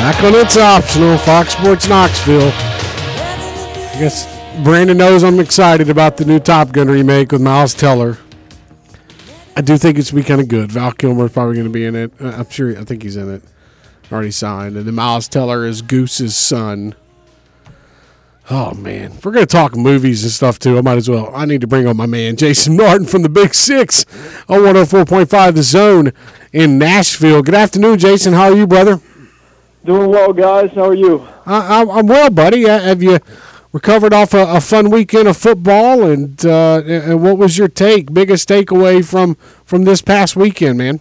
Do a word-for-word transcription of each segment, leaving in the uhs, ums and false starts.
Back on It's Optional, Fox Sports Knoxville. I guess Brandon knows I'm excited about the new Top Gun remake with Miles Teller. I do think it's going to be kind of good. Val Kilmer's probably going to be in it. I'm sure, I think he's in it. Already signed. And then Miles Teller is Goose's son. Oh, man. If we're going to talk movies and stuff, too, I might as well. I need to bring on my man, Jason Martin from the Big Six on one oh four point five The Zone in Nashville. Good afternoon, Jason. How are you, brother? Doing well, guys. How are you? I, I'm well, buddy. Have you recovered off a, a fun weekend of football? And uh, and what was your take, biggest takeaway from, from this past weekend, man?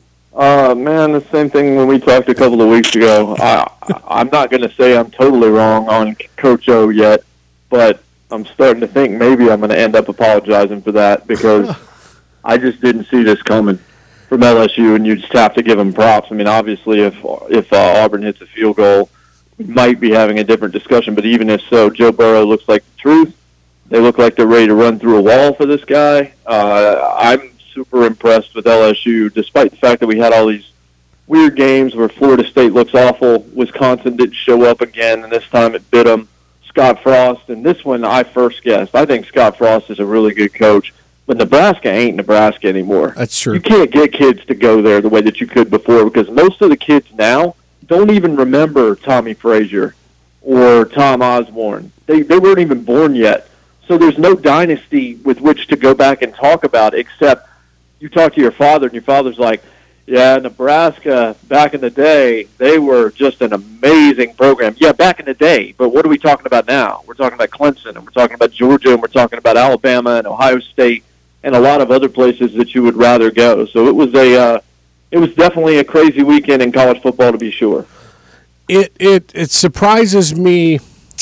Uh, man, the same thing when we talked a couple of weeks ago. I, I'm not going to say I'm totally wrong on Coach O yet, but I'm starting to think maybe I'm going to end up apologizing for that because I just didn't see this coming from L S U, and you just have to give them props. I mean, obviously, if if uh, Auburn hits a field goal, we might be having a different discussion, but even if so, Joe Burrow looks like the truth. They look like they're ready to run through a wall for this guy. Uh, I'm super impressed with L S U, despite the fact that we had all these weird games where Florida State looks awful, Wisconsin didn't show up again, and this time it bit them. Scott Frost, and this one I first guessed. I think Scott Frost is a really good coach, but Nebraska ain't Nebraska anymore. That's true. You can't get kids to go there the way that you could before because most of the kids now don't even remember Tommy Frazier or Tom Osborne. They they weren't even born yet. So there's no dynasty with which to go back and talk about except you talk to your father, and your father's like, yeah, Nebraska, back in the day, they were just an amazing program. Yeah, back in the day, but what are we talking about now? We're talking about Clemson, and we're talking about Georgia, and we're talking about Alabama and Ohio State and a lot of other places that you would rather go. So it was a, uh, it was definitely a crazy weekend in college football, to be sure. It it it surprises me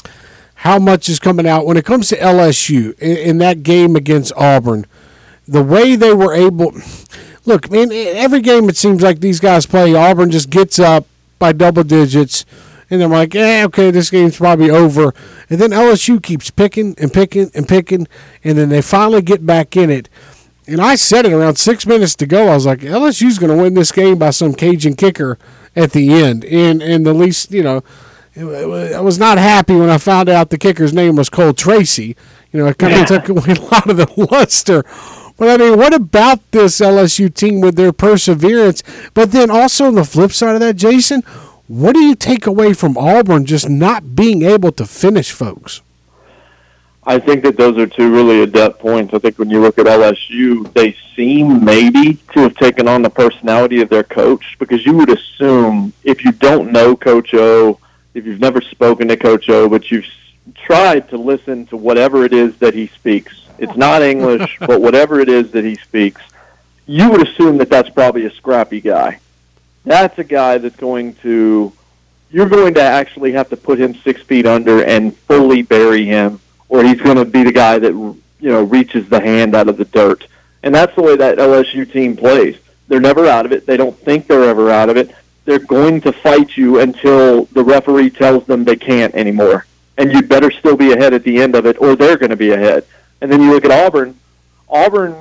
how much is coming out when it comes to L S U in, in that game against Auburn. The way they were able – look, man, every game it seems like these guys play, Auburn just gets up by double digits, and they're like, eh, okay, this game's probably over. And then L S U keeps picking and picking and picking, and then they finally get back in it. And I said it around six minutes to go. I was like, L S U's going to win this game by some Cajun kicker at the end. And, and the least, you know, I was not happy when I found out the kicker's name was Cole Tracy. You know, it kind of took away a lot of the luster. But, I mean, what about this L S U team with their perseverance? But then also on the flip side of that, Jason, what do you take away from Auburn just not being able to finish folks? I think that those are two really adept points. I think when you look at L S U, they seem maybe to have taken on the personality of their coach because you would assume if you don't know Coach O, if you've never spoken to Coach O, but you've tried to listen to whatever it is that he speaks, it's not English, but whatever it is that he speaks, you would assume that that's probably a scrappy guy. That's a guy that's going to, you're going to actually have to put him six feet under and fully bury him, or he's going to be the guy that, you know, reaches the hand out of the dirt. And that's the way that L S U team plays. They're never out of it. They don't think they're ever out of it. They're going to fight you until the referee tells them they can't anymore. And you'd better still be ahead at the end of it, or they're going to be ahead. And then you look at Auburn. Auburn,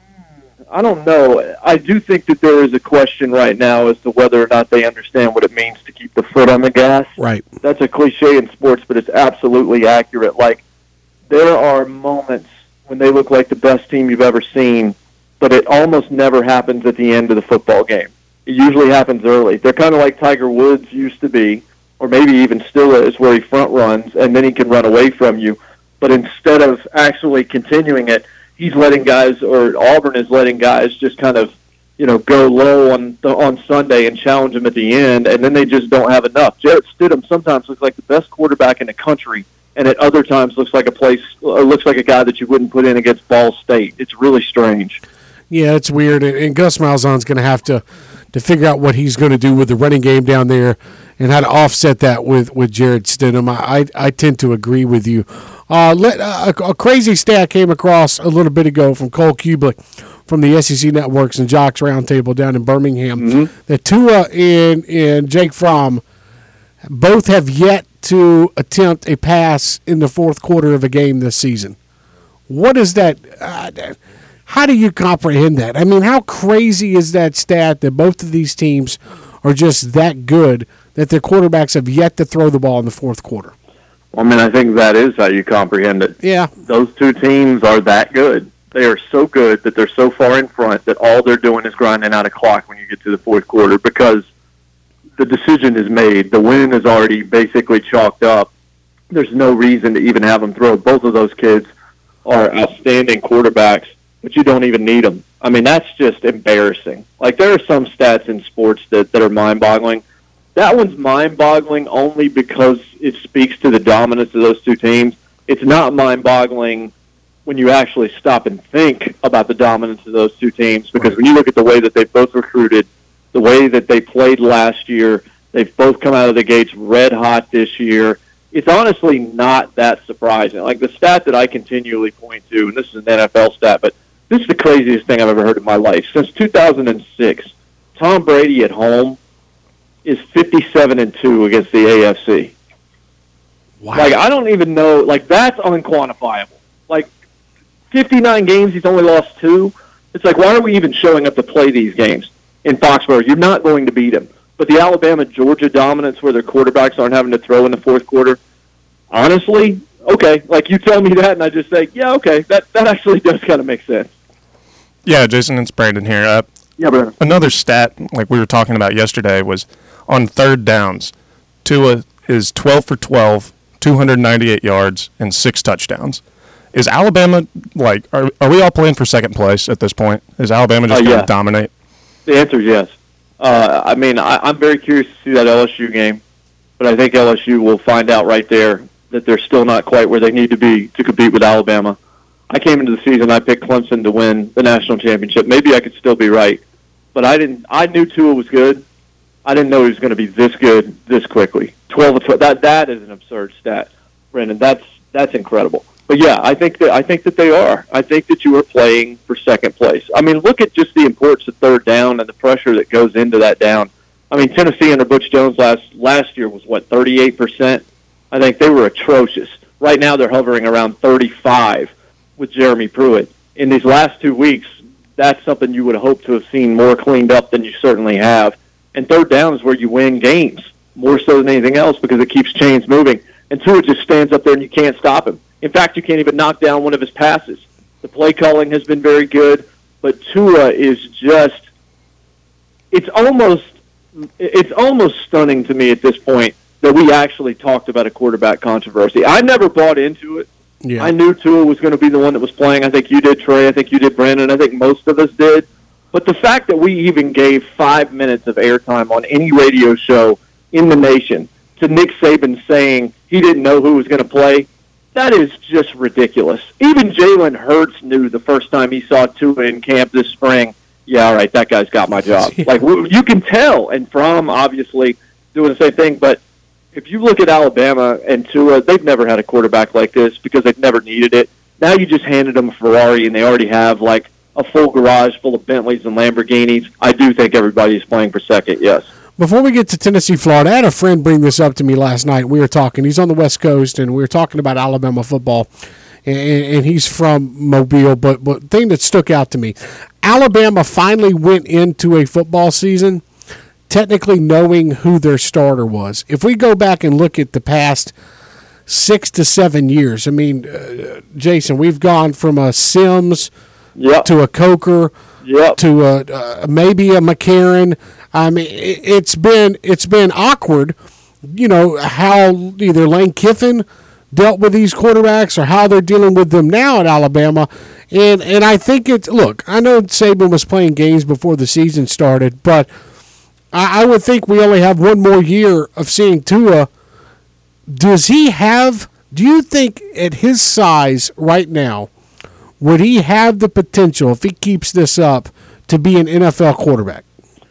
I don't know. I do think that there is a question right now as to whether or not they understand what it means to keep the foot on the gas. Right. That's a cliche in sports, but it's absolutely accurate. Like, there are moments when they look like the best team you've ever seen, but it almost never happens at the end of the football game. It usually happens early. They're kind of like Tiger Woods used to be, or maybe even still is, where he front runs, and then he can run away from you. But instead of actually continuing it, he's letting guys, or Auburn is letting guys just kind of, you know, go low on on Sunday and challenge them at the end, and then they just don't have enough. Jarrett Stidham sometimes looks like the best quarterback in the country, and at other times looks like a place, uh, looks like a guy that you wouldn't put in against Ball State. It's really strange. Yeah, it's weird, and, and Gus Malzahn's going to have to to figure out what he's going to do with the running game down there and how to offset that with, with Jarrett Stidham. I, I I tend to agree with you. Uh, let, uh, a, a crazy stat came across a little bit ago from Cole Kublik from the S E C Networks and Jocks Roundtable down in Birmingham mm-hmm. that Tua and, and Jake Fromm both have yet to attempt a pass in the fourth quarter of a game this season. What is that? Uh, how do you comprehend that? I mean, how crazy is that stat that both of these teams are just that good that their quarterbacks have yet to throw the ball in the fourth quarter. I mean, I think that is how you comprehend it. Yeah. Those two teams are that good. They are so good that they're so far in front that all they're doing is grinding out a clock when you get to the fourth quarter because the decision is made. The win is already basically chalked up. There's no reason to even have them throw. Both of those kids are outstanding quarterbacks, but you don't even need them. I mean, that's just embarrassing. Like, there are some stats in sports that, that are mind-boggling. That one's mind-boggling only because it speaks to the dominance of those two teams. It's not mind-boggling when you actually stop and think about the dominance of those two teams, because when you look at the way that they both recruited, the way that they played last year, they've both come out of the gates red hot this year. It's honestly not that surprising. Like, the stat that I continually point to, and this is an N F L stat, but this is the craziest thing I've ever heard in my life. Since two thousand six, Tom Brady at home is fifty-seven and two against the A F C. Wow. Like, I don't even know. Like, that's unquantifiable. Like, fifty-nine games, he's only lost two. It's like, why are we even showing up to play these games in Foxborough? You're not going to beat him. But the Alabama-Georgia dominance where their quarterbacks aren't having to throw in the fourth quarter, honestly, okay. Like, you tell me that, and I just say, yeah, okay, that, that actually does kind of make sense. Yeah, Jason, it's Brandon here. Uh, yeah, Brandon. Another stat, like we were talking about yesterday, was on third downs, Tua is twelve for twelve, two hundred ninety-eight yards, and six touchdowns. Is Alabama, like, are, are we all playing for second place at this point? Is Alabama just uh, going yeah. to dominate? The answer is yes. Uh, I mean, I, I'm very curious to see that L S U game, but I think L S U will find out right there that they're still not quite where they need to be to compete with Alabama. I came into the season, I picked Clemson to win the national championship. Maybe I could still be right, but I didn't. I knew Tua was good. I didn't know he was going to be this good this quickly. twelve to twelve. That that is an absurd stat, Brendan. That's that's incredible. But yeah, I think that I think that they are. I think that you are playing for second place. I mean, look at just the importance of third down and the pressure that goes into that down. I mean, Tennessee under Butch Jones last last year was what, thirty-eight percent. I think they were atrocious. Right now, they're hovering around thirty-five with Jeremy Pruitt. In these last two weeks, that's something you would hope to have seen more cleaned up than you certainly have. And third down is where you win games more so than anything else because it keeps chains moving. And Tua just stands up there and you can't stop him. In fact, you can't even knock down one of his passes. The play calling has been very good, but Tua is just, it's almost, it's almost stunning to me at this point that we actually talked about a quarterback controversy. I never bought into it. Yeah. I knew Tua was going to be the one that was playing. I think you did, Trey. I think you did, Brandon. I think most of us did. But the fact that we even gave five minutes of airtime on any radio show in the nation to Nick Saban saying he didn't know who was going to play, that is just ridiculous. Even Jalen Hurts knew the first time he saw Tua in camp this spring, yeah, all right, that guy's got my job. Like, you can tell. And Fromm, obviously, doing the same thing. But if you look at Alabama and Tua, they've never had a quarterback like this because they've never needed it. Now you just handed them a Ferrari, and they already have, like, a full garage full of Bentleys and Lamborghinis. I do think everybody's playing for second, yes. Before we get to Tennessee, Florida, I had a friend bring this up to me last night. We were talking. He's on the West Coast, and we were talking about Alabama football, and, and he's from Mobile. But the thing that stuck out to me, Alabama finally went into a football season technically knowing who their starter was. If we go back and look at the past six to seven years, I mean, uh, Jason, we've gone from a Sims yep. to a Coker yep. to a, uh, maybe a McCarron. I mean, it's been it's been awkward, you know, how either Lane Kiffin dealt with these quarterbacks or how they're dealing with them now at Alabama. And and I think it's, look, I know Saban was playing games before the season started, but I, I would think we only have one more year of seeing Tua. Does he have, do you think at his size right now, would he have the potential, if he keeps this up, to be an N F L quarterback?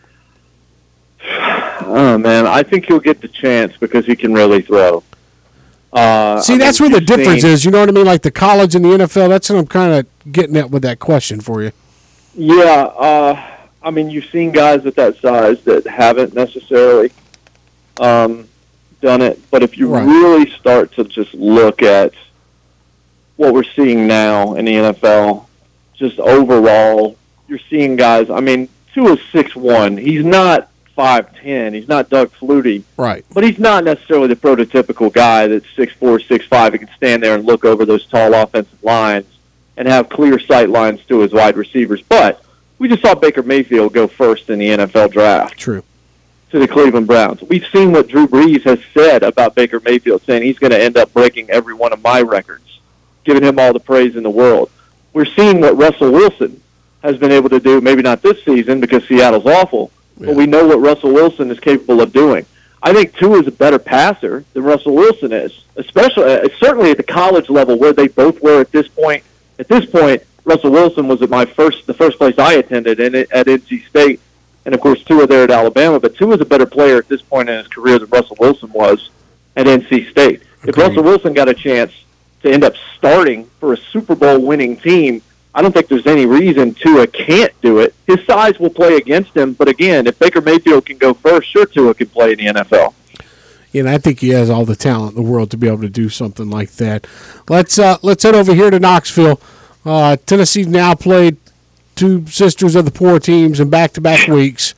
Oh, man, I think he'll get the chance because he can really throw. Uh, See, I that's mean, where the difference seen, is. You know what I mean? Like the college and the N F L, that's what I'm kind of getting at with that question for you. Yeah, uh, I mean, you've seen guys at that size that haven't necessarily um, done it. But if you right. really start to just look at what we're seeing now in the N F L, just overall, you're seeing guys, I mean, Tua's six one. He's not five ten. He's not Doug Flutie. Right. But he's not necessarily the prototypical guy that's six four, six five. He can stand there and look over those tall offensive lines and have clear sight lines to his wide receivers. But we just saw Baker Mayfield go first in the N F L draft. True. To the Cleveland Browns. We've seen what Drew Brees has said about Baker Mayfield, saying he's going to end up breaking every one of my records, giving him all the praise in the world. We're seeing what Russell Wilson has been able to do, maybe not this season because Seattle's awful, yeah. but we know what Russell Wilson is capable of doing. I think Tua is a better passer than Russell Wilson is, especially uh, certainly at the college level where they both were at this point. At this point, Russell Wilson was at my first, the first place I attended in, at N C State, and of course Tua there at Alabama. But Tua is a better player at this point in his career than Russell Wilson was at N C State. Okay. If Russell Wilson got a chance to end up starting for a Super Bowl winning team, I don't think there's any reason Tua can't do it. His size will play against him, but again, if Baker Mayfield can go first, sure, Tua can play in the N F L. Yeah, and I think he has all the talent in the world to be able to do something like that. Let's uh, let's head over here to Knoxville. Uh, Tennessee's now played two Sisters of the Poor teams in back-to-back weeks,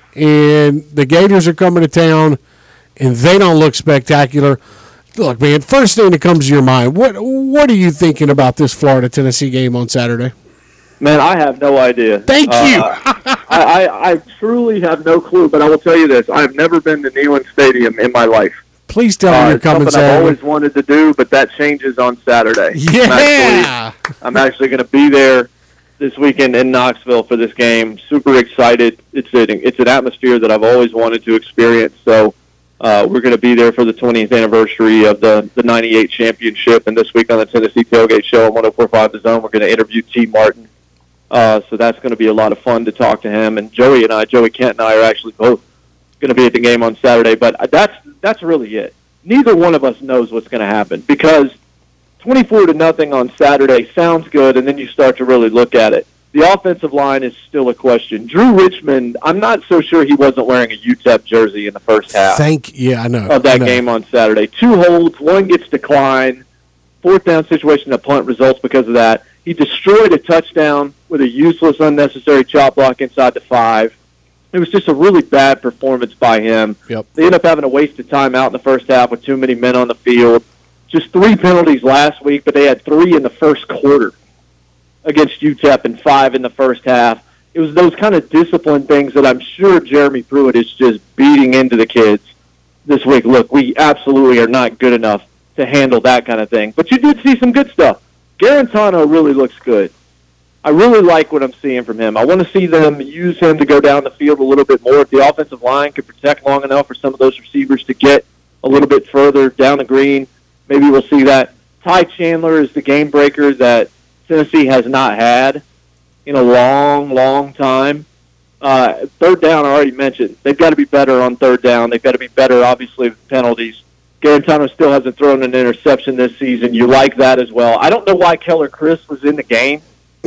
and the Gators are coming to town, and they don't look spectacular. Look, man, first thing that comes to your mind, what what are you thinking about this Florida-Tennessee game on Saturday? Man, I have no idea. Thank you. Uh, I, I, I truly have no clue, but I will tell you this. I've never been to Neyland Stadium in my life. Please tell me uh, you're coming Saturday. Saturday. I've always wanted to do, but that changes on Saturday. Yeah. I'm actually, I'm actually going to be there this weekend in Knoxville for this game. Super excited. It's an, it's an atmosphere that I've always wanted to experience, so Uh, we're going to be there for the twentieth anniversary of the, the ninety-eight championship, and this week on the Tennessee Tailgate Show on one oh four point five The Zone, we're going to interview T. Martin. Uh, so that's going to be a lot of fun to talk to him. And Joey and I, Joey Kent and I are actually both going to be at the game on Saturday, but that's that's really it. Neither one of us knows what's going to happen because twenty-four to nothing on Saturday sounds good, and then you start to really look at it. The offensive line is still a question. Drew Richmond, I'm not so sure he wasn't wearing a U T E P jersey in the first half. Thank, yeah, I know. Of that know. game on Saturday. Two holds, one gets declined. Fourth down situation, a punt results because of that. He destroyed a touchdown with a useless, unnecessary chop block inside the five. It was just a really bad performance by him. Yep. They ended up having a wasted timeout in the first half with too many men on the field. Just three penalties last week, but they had three in the first quarter against U T E P and five in the first half. It was those kind of discipline things that I'm sure Jeremy Pruitt is just beating into the kids this week. Look, we absolutely are not good enough to handle that kind of thing. But you did see some good stuff. Garantano really looks good. I really like what I'm seeing from him. I want to see them use him to go down the field a little bit more. If the offensive line could protect long enough for some of those receivers to get a little bit further down the green, maybe we'll see that. Ty Chandler is the game breaker that Tennessee has not had in a long, long time. Uh, third down, I already mentioned. They've got to be better on third down. They've got to be better, obviously, with penalties. Garantano still hasn't thrown an interception this season. You like that as well. I don't know why Keller Chris was in the game.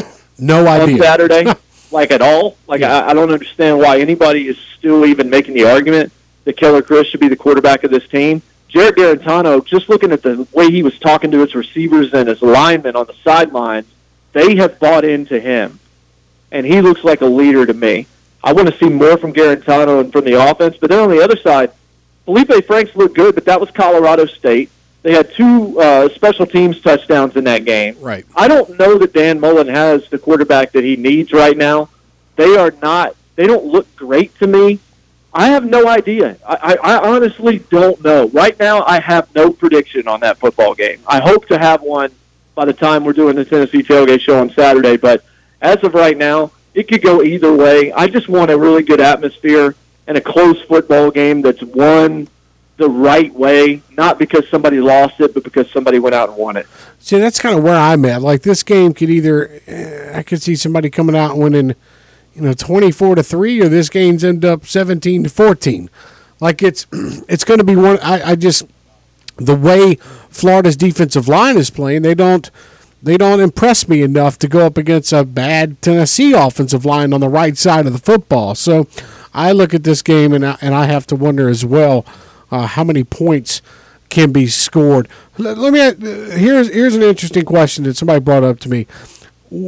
No idea. On Saturday, like at all. Like yeah. I, I don't understand why anybody is still even making the argument that Keller Chris should be the quarterback of this team. Jared Garantano, just looking at the way he was talking to his receivers and his linemen on the sidelines, they have bought into him, and he looks like a leader to me. I want to see more from Garantano and from the offense, but then on the other side, Felipe Franks looked good, but that was Colorado State. They had two uh, special teams touchdowns in that game. Right. I don't know that Dan Mullen has the quarterback that he needs right now. They are not. They don't look great to me. I have no idea. I, I, I honestly don't know. Right now, I have no prediction on that football game. I hope to have one by the time we're doing the Tennessee Tailgate Show on Saturday, but as of right now, it could go either way. I just want a really good atmosphere and a close football game that's won the right way, not because somebody lost it, but because somebody went out and won it. See, that's kind of where I'm at. Like, this game could either, eh, I could see somebody coming out and winning, you know, twenty-four to three, or this game's end up seventeen to fourteen. Like, it's it's going to be one. I, I just the way Florida's defensive line is playing, they don't they don't impress me enough to go up against a bad Tennessee offensive line on the right side of the football. So I look at this game and I, and I have to wonder as well uh, how many points can be scored. Let, let me uh, here's here's an interesting question that somebody brought up to me.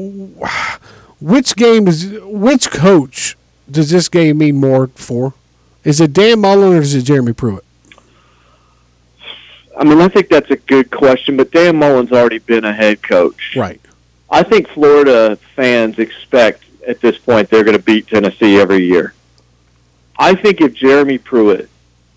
Which game does which coach does this game mean more for? Is it Dan Mullen or is it Jeremy Pruitt? I mean, I think that's a good question, but Dan Mullen's already been a head coach. Right. I think Florida fans expect at this point they're going to beat Tennessee every year. I think if Jeremy Pruitt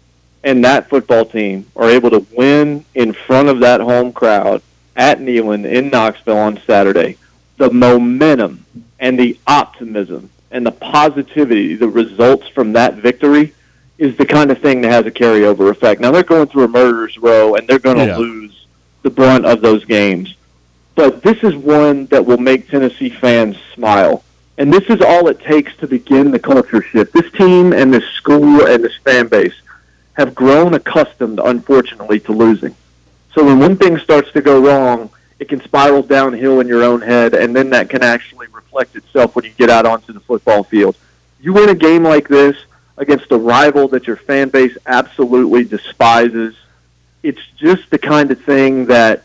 and that football team are able to win in front of that home crowd at Neyland in Knoxville on Saturday, the momentum and the optimism and the positivity, the results from that victory is the kind of thing that has a carryover effect. Now, they're going through a murderer's row, and they're going to yeah. lose the brunt of those games. But this is one that will make Tennessee fans smile. And this is all it takes to begin the culture shift. This team and this school and this fan base have grown accustomed, unfortunately, to losing. So when one thing starts to go wrong, it can spiral downhill in your own head, and then that can actually reflect itself when you get out onto the football field. You win a game like this against a rival that your fan base absolutely despises, it's just the kind of thing that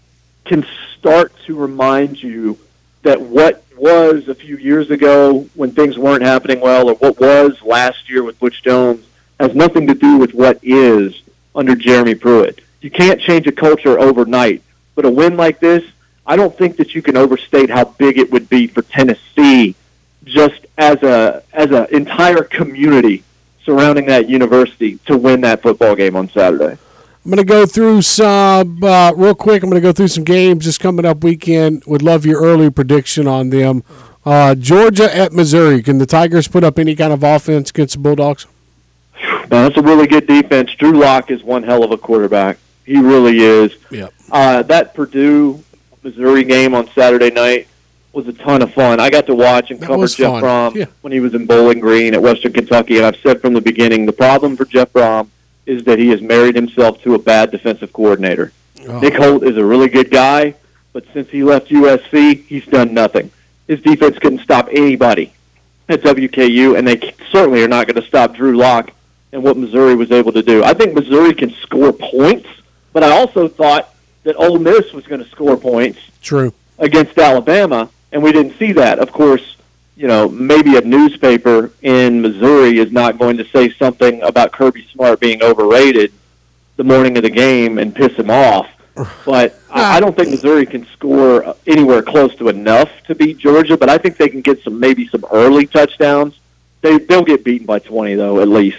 can start to remind you that what was a few years ago when things weren't happening well, or what was last year with Butch Jones, has nothing to do with what is under Jeremy Pruitt. You can't change a culture overnight, but a win like this, I don't think that you can overstate how big it would be for Tennessee just as a as an entire community surrounding that university to win that football game on Saturday. I'm going to go through some, uh, real quick, I'm going to go through some games this coming up weekend. Would love your early prediction on them. Uh, Georgia at Missouri. Can the Tigers put up any kind of offense against the Bulldogs? Man, that's a really good defense. Drew Lock is one hell of a quarterback. He really is. Yep. Uh, that Purdue-Missouri game on Saturday night was a ton of fun. I got to watch and that cover Jeff fun. Brom yeah. when he was in Bowling Green at Western Kentucky, and I've said from the beginning, the problem for Jeff Brom is that he has married himself to a bad defensive coordinator. Oh. Nick Holt is a really good guy, but since he left U S C, he's done nothing. His defense couldn't stop anybody at W K U, and they certainly are not going to stop Drew Lock and what Missouri was able to do. I think Missouri can score points, but I also thought that Ole Miss was going to score points True. against Alabama, and we didn't see that. Of course, you know, maybe a newspaper in Missouri is not going to say something about Kirby Smart being overrated the morning of the game and piss him off. But I don't think Missouri can score anywhere close to enough to beat Georgia, but I think they can get some maybe some early touchdowns. They, they'll get beaten by twenty, though, at least.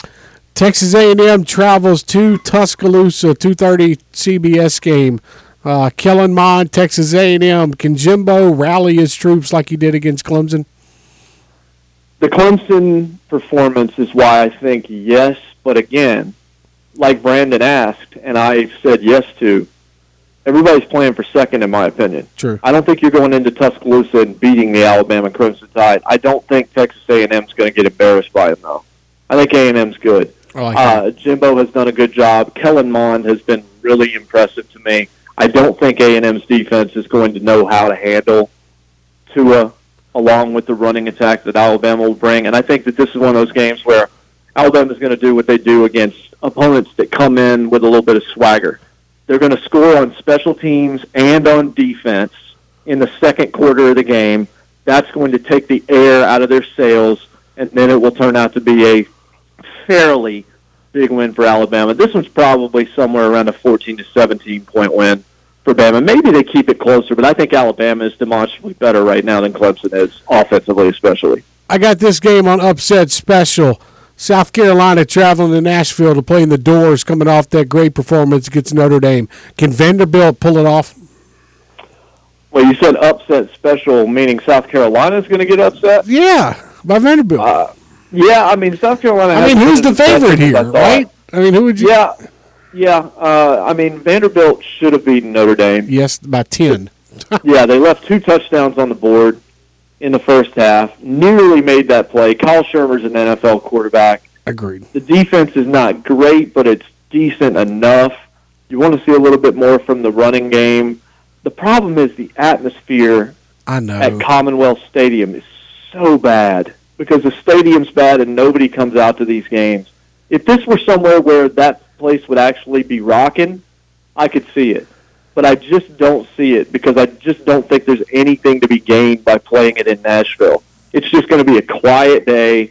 Texas A and M travels to Tuscaloosa, two thirty C B S game. Uh, Kellen Mond, Texas A and M. Can Jimbo rally his troops like he did against Clemson? The Clemson performance is why I think yes, but again, like Brandon asked, and I said yes to, everybody's playing for second, in my opinion. True. I don't think you're going into Tuscaloosa and beating the Alabama Crimson Tide. I don't think Texas A and M is going to get embarrassed by them, though. I think A and M's good. I like uh, Jimbo has done a good job. Kellen Mond has been really impressive to me. I don't think A and M's defense is going to know how to handle Tua along with the running attack that Alabama will bring. And I think that this is one of those games where Alabama's going to do what they do against opponents that come in with a little bit of swagger. They're going to score on special teams and on defense in the second quarter of the game. That's going to take the air out of their sails, and then it will turn out to be a fairly big win for Alabama. This one's probably somewhere around a fourteen to seventeen point win for Bama. Maybe they keep it closer, but I think Alabama is demonstrably better right now than Clemson is, offensively especially. I got this game on upset special. South Carolina traveling to Nashville to play in the Doors, coming off that great performance against Notre Dame. Can Vanderbilt pull it off? Well, you said upset special, meaning South Carolina is going to get upset? Yeah, by Vanderbilt. Uh, yeah, I mean, South Carolina. I mean, who's the favorite here, right? I mean, who would you? Yeah, yeah. Uh, I mean, Vanderbilt should have beaten Notre Dame. Yes, by ten. Yeah, they left two touchdowns on the board in the first half. Nearly made that play. Kyle Shermer's an N F L quarterback. Agreed. The defense is not great, but it's decent enough. You want to see a little bit more from the running game. The problem is the atmosphere I know. at Commonwealth Stadium is so bad because the stadium's bad and nobody comes out to these games. If this were somewhere where that place would actually be rocking, I could see it. But I just don't see it because I just don't think there's anything to be gained by playing it in Nashville. It's just going to be a quiet day.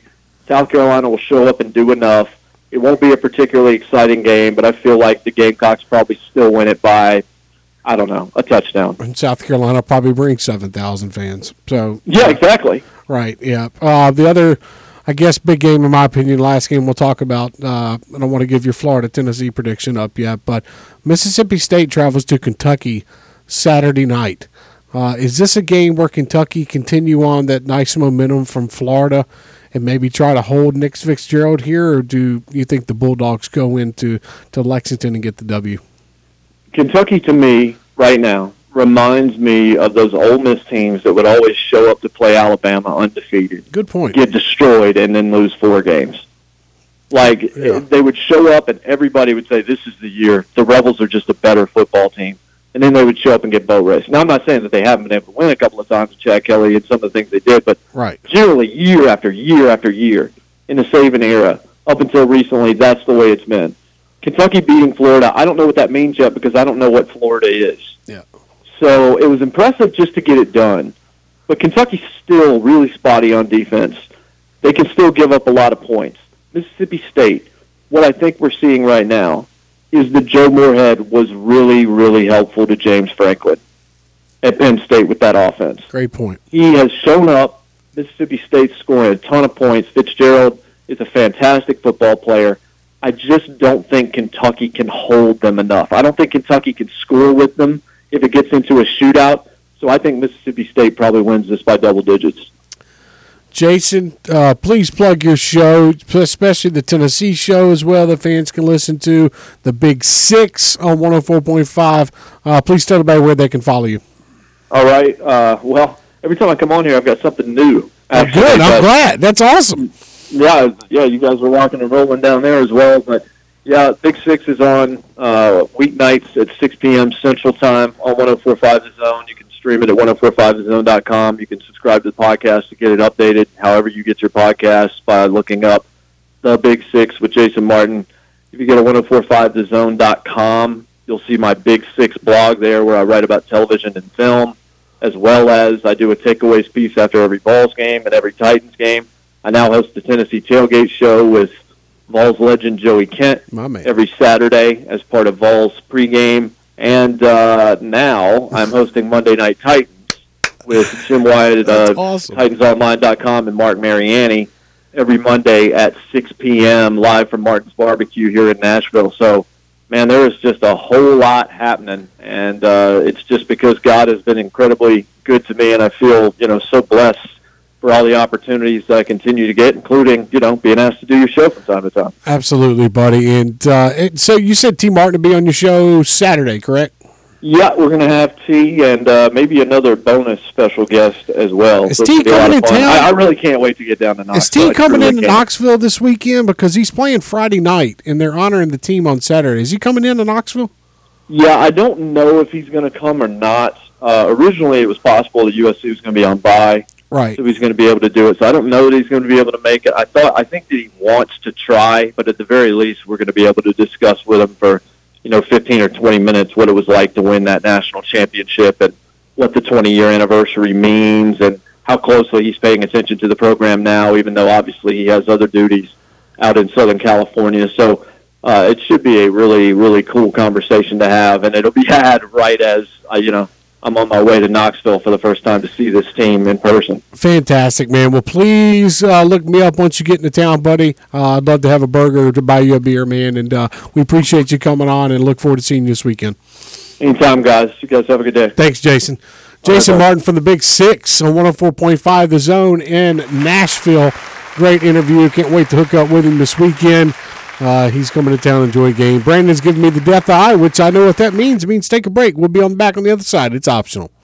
South Carolina will show up and do enough. It won't be a particularly exciting game, but I feel like the Gamecocks probably still win it by, I don't know, a touchdown. And South Carolina probably brings seven thousand fans. So yeah, exactly. Right, yeah. Uh, the other, I guess, big game, in my opinion, last game we'll talk about, uh, I don't want to give your Florida-Tennessee prediction up yet, but Mississippi State travels to Kentucky Saturday night. Uh, is this a game where Kentucky continue on that nice momentum from Florida and maybe try to hold Nick Fitzgerald here, or do you think the Bulldogs go into to Lexington and get the W? Kentucky, to me, right now, reminds me of those Ole Miss teams that would always show up to play Alabama undefeated. Good point. Get destroyed and then lose four games. Like, yeah. They would show up and everybody would say, this is the year. The Rebels are just a better football team. And then they would show up and get boat raced. Now, I'm not saying that they haven't been able to win a couple of times with Chad Kelly and some of the things they did, but right. generally, year after year after year, in the Saban era, up until recently, that's the way it's been. Kentucky beating Florida, I don't know what that means yet because I don't know what Florida is. Yeah. So it was impressive just to get it done. But Kentucky's still really spotty on defense. They can still give up a lot of points. Mississippi State, what I think we're seeing right now, is that Joe Moorhead was really, really helpful to James Franklin at Penn State with that offense. Great point. He has shown up. Mississippi State's scoring a ton of points. Fitzgerald is a fantastic football player. I just don't think Kentucky can hold them enough. I don't think Kentucky can score with them if it gets into a shootout. So I think Mississippi State probably wins this by double digits. Jason, uh, please plug your show, especially the Tennessee show as well that fans can listen to, the Big Six on one oh four point five. Uh, please tell everybody where they can follow you. All right. Uh, well, every time I come on here, I've got something new. Oh, good. I'm glad. That's awesome. Yeah, yeah. You guys were rocking and rolling down there as well. But, yeah, Big Six is on uh, weeknights at six p.m. Central Time on one oh four point five The Zone. You can stream it at ten forty-five the zone dot com. You can subscribe to the podcast to get it updated however you get your podcasts by looking up The Big Six with Jason Martin. If you go to ten forty-five the zone dot com, you'll see my Big Six blog there where I write about television and film, as well as I do a takeaways piece after every Vols game and every Titans game. I now host the Tennessee Tailgate Show with Vols legend Joey Kent every Saturday as part of Vols pregame. And uh, now I'm hosting Monday Night Titans with Jim Wyatt at uh, awesome. Titans Online dot com and Mark Mariani every Monday at six p.m. live from Martin's Barbecue here in Nashville. So, man, there is just a whole lot happening, and uh, it's just because God has been incredibly good to me, and I feel, you know, so blessed for all the opportunities that I continue to get, including, you know, being asked to do your show from time to time. Absolutely, buddy. And uh, it, so you said T. Martin to be on your show Saturday, correct? Yeah, we're going to have T and uh, maybe another bonus special guest as well. Is so T coming in town? I, I really can't wait to get down to Knoxville. Is T coming really into Knoxville this weekend? Because he's playing Friday night, and they're honoring the team on Saturday. Is he coming into Knoxville? Yeah, I don't know if he's going to come or not. Uh, originally, it was possible that U S C was going to be on bye. Right. So he's going to be able to do it. So I don't know that he's going to be able to make it. I thought, I think that he wants to try, but at the very least, we're going to be able to discuss with him for, you know, fifteen or twenty minutes what it was like to win that national championship and what the twenty-year anniversary means and how closely he's paying attention to the program now, even though obviously he has other duties out in Southern California. So uh, it should be a really, really cool conversation to have, and it'll be had right as, uh, you know, I'm on my way to Knoxville for the first time to see this team in person. Fantastic, man. Well, please uh, look me up once you get into town, buddy. Uh, I'd love to have a burger or to buy you a beer, man. And uh, we appreciate you coming on and look forward to seeing you this weekend. Anytime, guys. You guys have a good day. Thanks, Jason. Jason Martin from the Big Six on one oh four point five The Zone in Nashville. Great interview. Can't wait to hook up with him this weekend. Uh, he's coming to town to enjoy a game. Brandon's giving me the death eye, which I know what that means. It means take a break. We'll be on back on the other side. It's optional.